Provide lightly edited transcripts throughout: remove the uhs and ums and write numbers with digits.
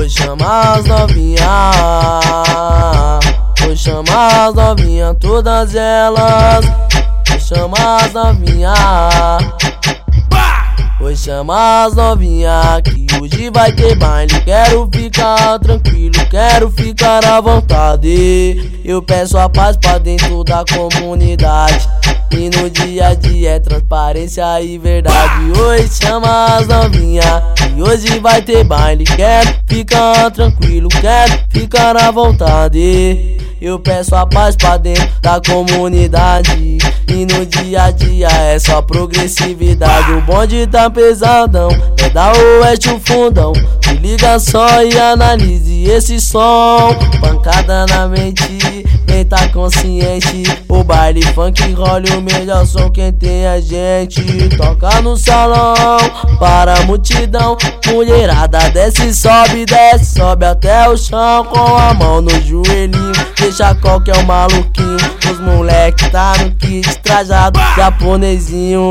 Vou chamar as novinha, vou chamar as novinha, todas elas. Vou chamar as novinha, vou chamar as novinha, que hoje vai ter baile. Quero ficar tranquilo, quero ficar à vontade. Eu peço a paz pra dentro da comunidade, e no dia a dia é transparência e verdade. Oi, chama as novinha, que hoje vai ter baile. Quero ficar tranquilo, quero ficar à vontade. Eu peço a paz pra dentro da comunidade, e no dia a dia é só progressividade. O bonde tá pesadão, é da oeste o fundão. Se liga só e analise esse som. Pancada na mente, quem tá consciente. O baile funk rola o melhor som, quem tem a gente. Toca no salão para a multidão. Mulherada desce, sobe, sobe até o chão, com a mão no joelhinho. Deixa qualquer maluquinho. Os moleque tá no kit, trajado japonesinho.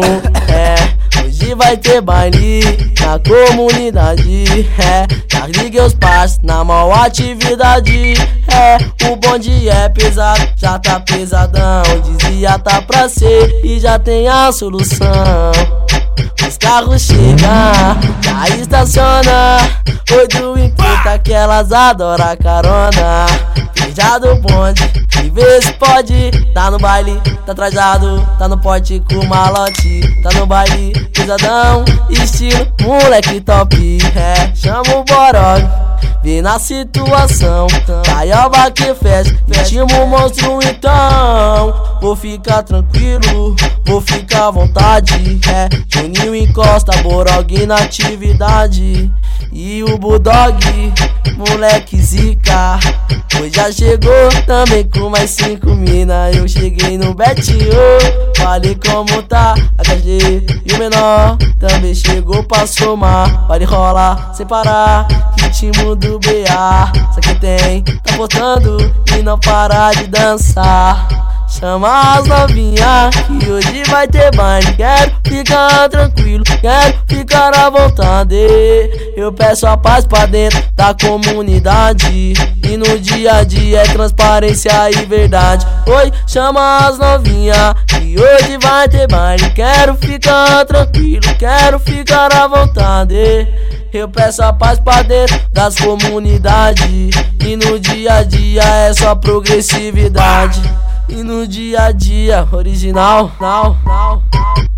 Hoje vai ter baile na comunidade. Já liguei os parceiros na maior atividade. O bonde é pesado, já tá pesadão. Dizia tá pra ser e já tem a solução. Os carros chegam, já estaciona. Oi do enquanto que elas adoram carona. Já do bonde, e vê se pode. Tá no baile, tá trajado, tá no pote com malote. Tá no baile, pesadão, estilo moleque top. Chama o Borog, vem na situação. Taioba que fecha, ritmo monstro então. Vou ficar tranquilo, vou ficar à vontade. Juninho encosta, Borog na atividade. E o Bulldog, moleque zica, hoje já chegou também com mais 5 mina. Eu cheguei no Betinho, falei como tá HG. E o menor também chegou pra somar. Pode rolar sem parar, ritmo do BA. Só que tem, tá botando e não para de dançar. Chama as novinha, que hoje vai ter baile. Quero ficar tranquilo, quero ficar à vontade. Eu peço a paz pra dentro da comunidade, e no dia a dia é transparência e verdade. Oi, chama as novinha, que hoje vai ter baile. Quero ficar tranquilo, quero ficar à vontade. Eu peço a paz pra dentro das comunidades, e no dia a dia é só progressividade. E no dia a dia, original, não.